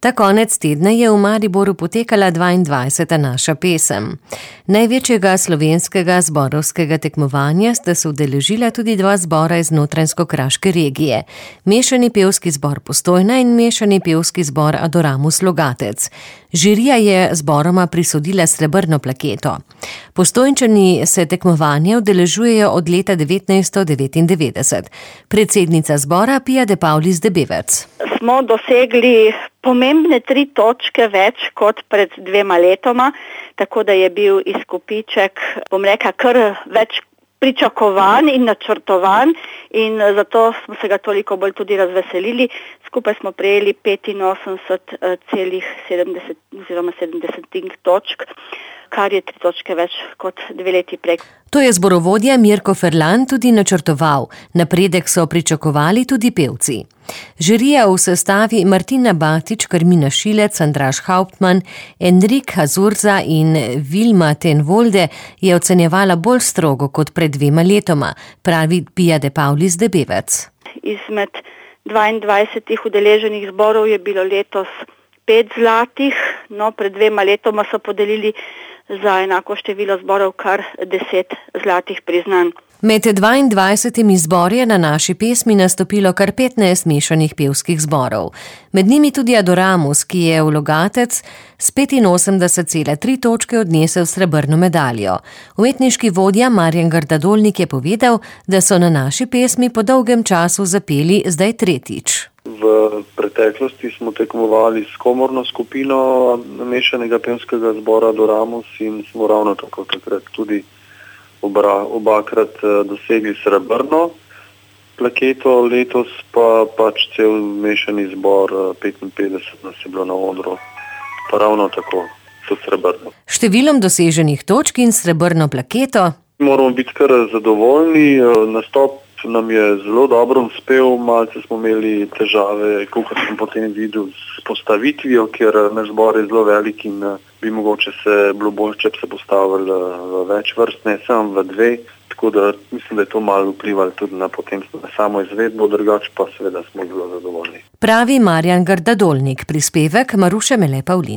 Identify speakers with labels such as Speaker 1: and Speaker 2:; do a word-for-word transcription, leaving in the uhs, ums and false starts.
Speaker 1: Ta konec tedna je v Mariboru potekala dvaindvajseta Naša pesem. Največjega slovenskega zborovskega tekmovanja sta se udeležila tudi dva zbora iz notranjsko-kraške regije. Mešani pevski zbor Postojna in mešani pevski zbor Adoramus Logatec. Žirija je zboroma prisodila srebrno plaketo. Postojnčani se tekmovanja udeležujejo od leta devetnajststo devetindevetdeset. Predsednica zbora Pia de Paulis de Bevec.
Speaker 2: Smo dosegli pomembne tri točke več kot pred dvema letoma, tako da je bil izkupiček, bom rekla, kar več pričakovan in načrtovan in zato smo se ga toliko bolj tudi razveselili. Skupaj smo prejeli petinosemdeset celih sedemdeset oziroma sedemdesetink točk, kar je tri točke več kot dve leti prej.
Speaker 1: To je zborovodja Mirko Ferlan tudi načrtoval. Napredek so pričakovali tudi pevci. Žirija v sestavi Martina Batič, Karmina Šilec, Andraž Hauptmann, Enrik Hazurza in Vilma Tenvolde je ocenjevala bolj strogo kot pred dvema letoma, pravi Pia de Paulis de Bevec.
Speaker 2: Izmed dvaindvajsetih udeleženih zborov je bilo letos pet zlatih, no pred dvema letoma so podelili za enako število zborov kar deset zlatih priznanj.
Speaker 1: Med dvaindvajsetimi zbori je na Naši pesmi nastopilo kar petnajst mešanih pevskih zborov. Med njimi tudi Adoramus, ki je v Logatec s petinosemdeset celih tri točke odnesel srebrno medaljo. Umetniški vodja Marjan Grdadolnik je povedal, da so na Naši pesmi po dolgem času zapeli zdaj tretjič.
Speaker 3: V preteklosti smo tekmovali s komorno skupino mešanega pevskega zbora Adoramus in smo ravno tako takrat tudi Obra, obakrat dosegli srebrno plaketo, letos pa pač cel mešani zbor petinpetdeset nas je bilo na odru, pa ravno tako so srebrno.
Speaker 1: Številom doseženih točk in srebrno plaketo
Speaker 3: moramo biti kar zadovoljni, nastop nam je zelo dobro uspel, malce smo imeli težave, kakor sem potem videl, s postavitvijo, ker naš zbor je zelo velik in bi mogoče se bilo bolj, če bi se postavili v več vrst, ne samo v dve, tako da mislim, da je to malo vplivalo tudi na potem na samo izvedbo, drugače pa seveda smo zelo zadovoljni.
Speaker 1: Pravi Marjan Grdadolnik, prispevek Maruše Mele Pavlin.